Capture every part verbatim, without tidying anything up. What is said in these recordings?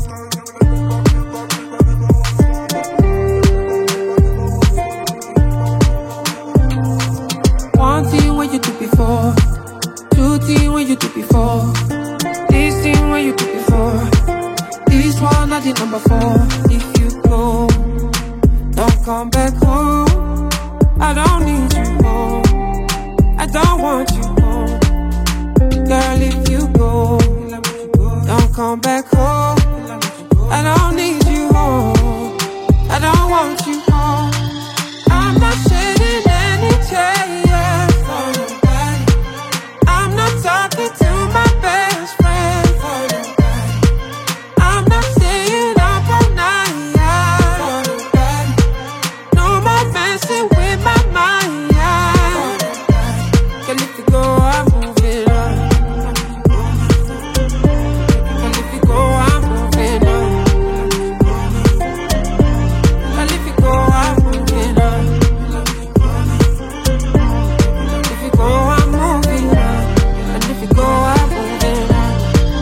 One thing when you do before, two things when you do before, this thing when you do before, this one not the number four. If you go, don't come back home. I don't need you home. I don't want you home. Girl, if you go, don't come back home. I don't need you home. I don't want you home. I'm not shedding any tears for nobody. I'm not talking to my best friend for nobody. I'm not staying up all night for nobody. No more messing with my mind for nobody. Girl, if you go, I'm moving on. Girl, if you go, I'm moving on. Girl, if you go, I'm moving on. If you go, I'm moving on. And if you go, I'm moving on.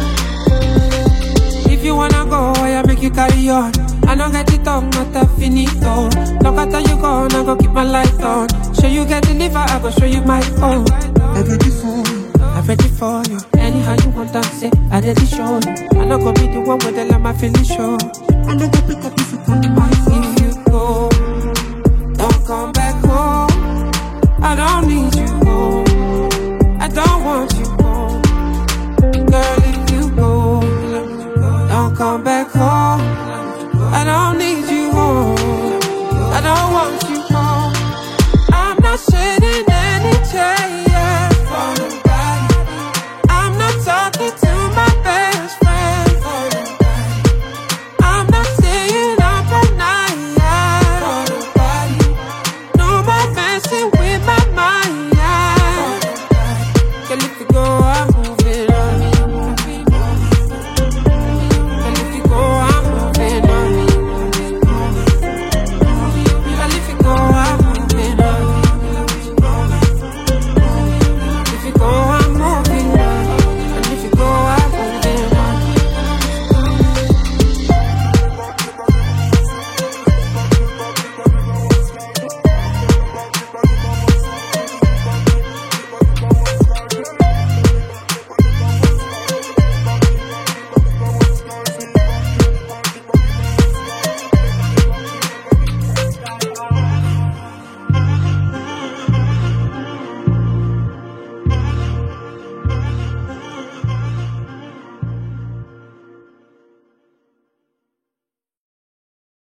If you wanna go, I make you carry on. I don't get it up, not a finito. Look after you go, I go keep my light on. Show you get the liver, I go show you my phone. I'm ready for you, I'm ready for you. Anyhow you want to say, I ready show you. I not gonna be the one with the lamb, I feel show. I not gonna pick up if you come my phone. If you go, don't come back home. I don't need you home. I don't want you home. Girl, if you go, don't come back home. I don't need you home. I don't want you home. I'm not shedding any tears.